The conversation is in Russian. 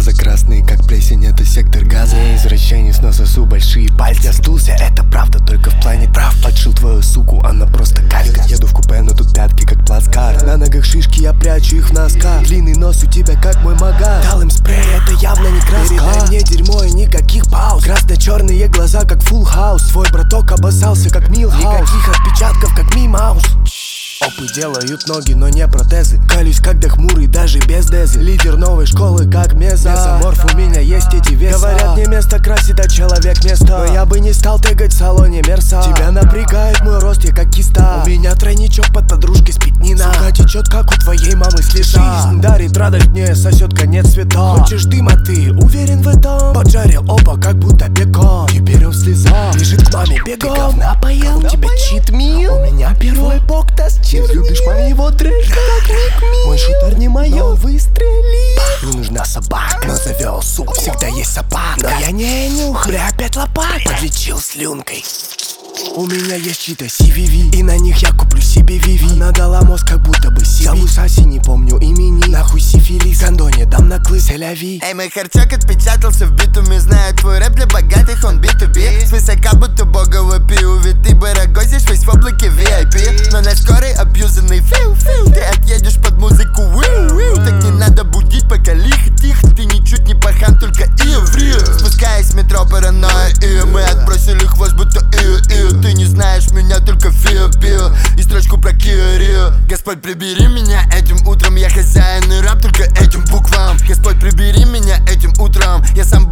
Глаза красные, как плесень, это сектор газа. Не извращенец, но сосу большие пальцы. Я сдулся, это правда, только в плане прав. Подшил твою суку, она просто калька. Еду в купе, но тут пятки, как плацкарт. На ногах шишки, я прячу их в носках. Длинный нос у тебя, как мой магаз. Дал им спрей, это явно не краска. Передай мне дерьмо и никаких пауз. Красно-черные глаза, как Full House. Твой браток обоссался, как Milhouse. Никаких отпечатков, как Мимаус. Опы делают ноги, но не протезы. Калюсь, когда хмурый, даже без дезы. Лидер новой школы, как Меза. Месоморф, у меня есть эти веса. Говорят, не место красит, а человек место. Но я бы не стал тегать в салоне Мерса. Тебя напрягает мой рост, я как киста. У меня тройничок под подружкой спит Нина. Сука течет, как у твоей мамы слеза. Жизнь дарит радость, мне сосет конец света. Хочешь дыма, ты уверен в этом? Поджарил оба, как будто бекон. Теперь он в слезах, бежит к маме бегом. Ты говна поел, у тебя чит-мил. У меня первый бок тестил. Любишь моего трэша, как Ник. Мой шутер не моё, выстрели. Мне нужна собака, но завел суп, всегда есть собака. Но я не нюхаю, опять лопата. Подлечил слюнкой. У меня есть чьи-то CVV, и на них я куплю себе Виви. Она дала мозг, как будто бы себе. Саму Саси не помню имени. Нахуй сифилис, Гандоне дам на клы селяви. Эй, мой харчок отпечатался в битуме. Знаю, твой рэп для богатых, он B2B. Свысока, будто богово пиу. Ведь ты барагозишь весь в облаке VIP. Но на скорой абьюзанный фил-фил. Ты отъедешь под музыку виу-виу. Так не надо будить, пока лихо-тихо. Ты ничуть не пахан, только ию-врию. Спускаясь в метро паранойя, и мы отбросили хвост, будто ию-ию. Ты не знаешь меня, только фио-пио. И строчку про Кио-Рио. Господь, прибери меня этим утром. Я хозяин и раб только этим буквам. Господь, прибери меня этим утром. Я сам